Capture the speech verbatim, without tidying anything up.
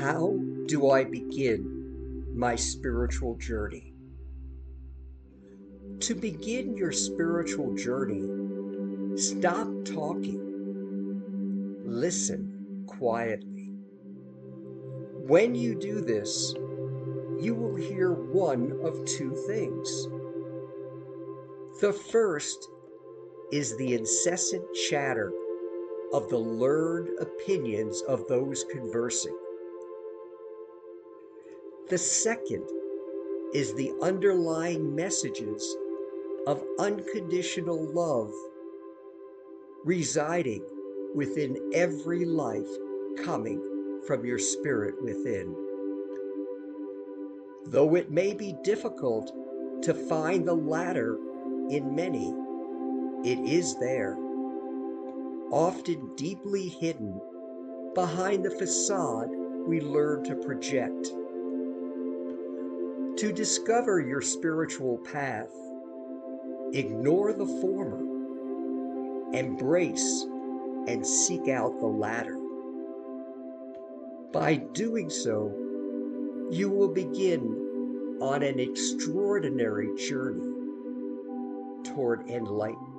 How do I begin my spiritual journey? To begin your spiritual journey, stop talking. Listen quietly. When you do this, you will hear one of two things. The first is the incessant chatter of the learned opinions of those conversing. The second is the underlying messages of unconditional love residing within every life coming from your spirit within. Though it may be difficult to find the latter in many, it is there, often deeply hidden behind the facade we learn to project. To discover your spiritual path, ignore the former, embrace and seek out the latter. By doing so, you will begin on an extraordinary journey toward enlightenment.